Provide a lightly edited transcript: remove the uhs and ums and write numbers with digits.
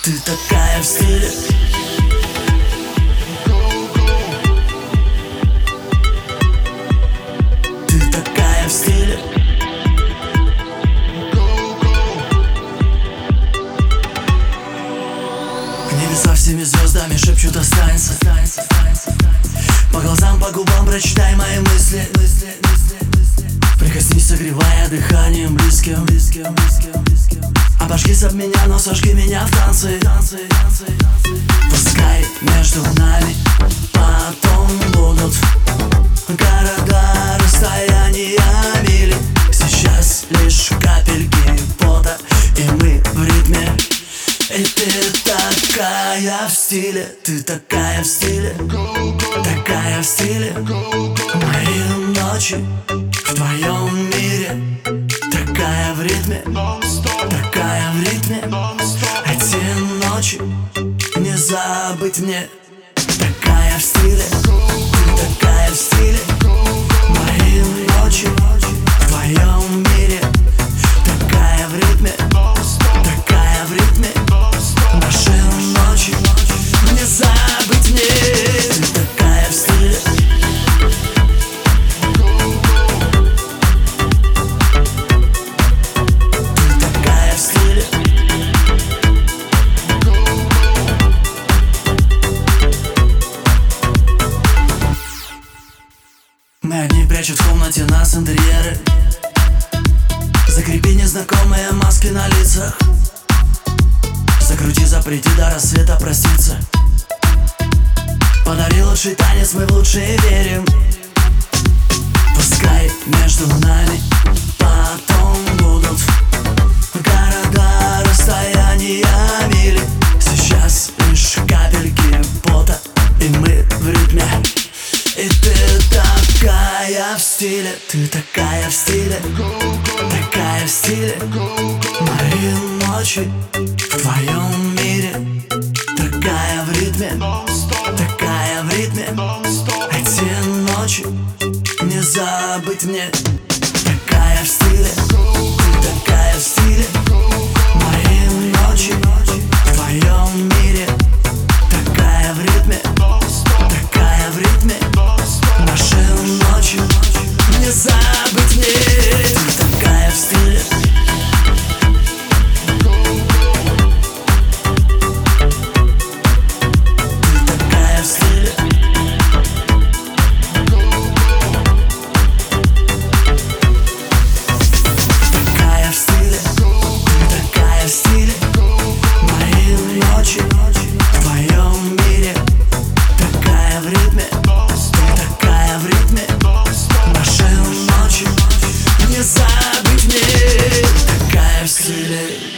Ты такая в стиле. Ты такая в стиле. Небеса всеми звездами шепчут останься. По глазам, по губам прочитай мои мысли. Прикоснись, согревая дыханием близким. Обожгись об меня, но сожги меня в танце. Пускай между нами потом будут города, расстояния, мили. Сейчас лишь капельки пота, и мы в ритме. И ты такая в стиле. Ты такая в стиле. Такая в стиле. Мои ночи в твоем мире. Такая в ритме. Такая в ритме. Эти ночи не забыть мне. Такая в стиле. Ты такая в стиле. Мои ночи в твоем мире. Такая в ритме. Такая в ритме. Наши ночи не забыть мне. Ты такая в стиле. Ты такая в стиле. Мы одни прячут в комнате нас интерьеры. Закрепи незнакомые маски на лицах. Закрути, запрети до рассвета проститься. Подари лучший танец, мы в лучшие верим. Пускай между нами потом будут города, расстояния, мили. Сейчас лишь капельки пота, и мы в ритме. И ты такая в стиле. Ты такая в стиле. Такая в стиле. Мои ночи в твоем мире. Такая в ритме. Такая в ритме. Эти ночи не забыть мне. Такая в стиле. Ты такая в стиле. Мои ночи в твоем мире. Такая в ритме. Такая в ритме. Наши ночи не забыть мне. Ты такая в стиле. Забыть мне. Такая в стиле.